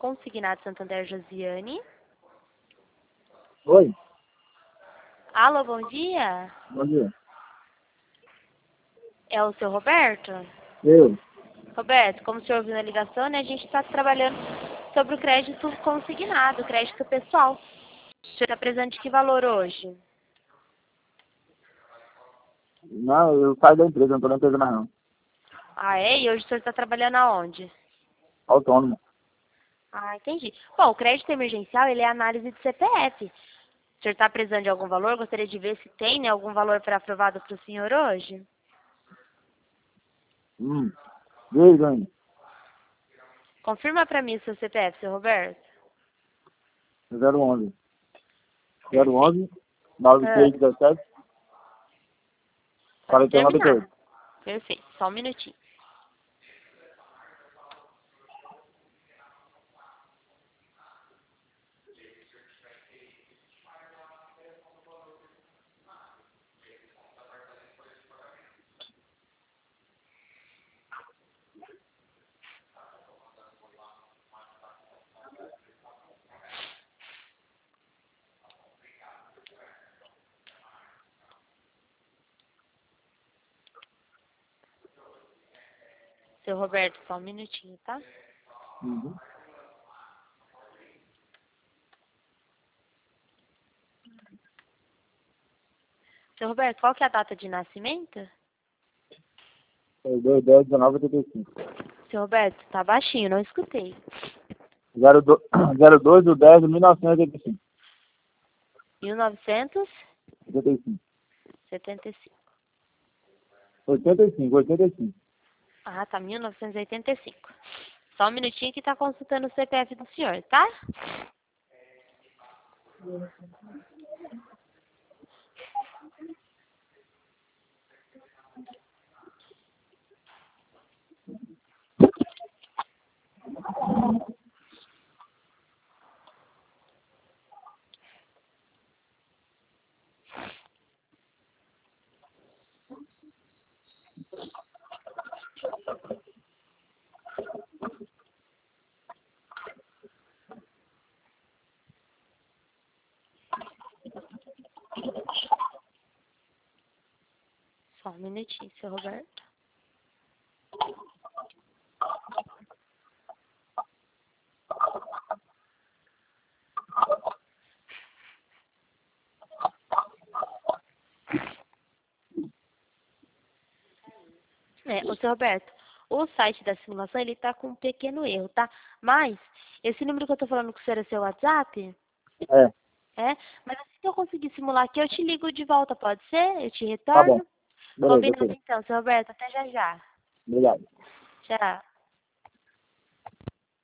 Consignado Santander Josiane. Oi, Alô, bom dia. bom dia. É o seu Roberto? Eu, Roberto, como o senhor ouviu na ligação, né, a gente está trabalhando sobre o crédito consignado, crédito pessoal. O senhor está precisando de que valor hoje? não, eu saio da empresa, não estou na empresa mais não. Ah, é? E hoje o senhor está trabalhando aonde? Autônomo. Ah, entendi. Bom, o crédito emergencial, ele é análise de CPF. O senhor está precisando de algum valor? Gostaria de ver se tem, né, algum valor para aprovado para o senhor hoje? Diz, hein? Confirma para mim o seu CPF, seu Roberto. 011. Perfeito. 011, Ah, 9617, pode 4198. terminar. Perfeito. Só um minutinho. Seu Roberto, só um minutinho, tá? Uhum. Seu Roberto, qual que é a data de nascimento? 2210 1985. Seu Roberto, tá baixinho, não escutei. 02 do 10 de 1985. 85. 1975. 85, 85. Ah, tá, 1985. Só um minutinho que tá consultando o CPF do senhor, tá? Só um minutinho, seu Roberto. Ô, seu Roberto, o site da simulação, ele tá com um pequeno erro, tá? Mas, esse número que eu tô falando com o senhor é seu WhatsApp? É, É? Mas assim que eu conseguir simular aqui, eu te ligo de volta, pode ser? Eu te tá bom. retorno? Beleza, Combinado ok. então, seu Roberto. Até já já. Obrigado. Tchau.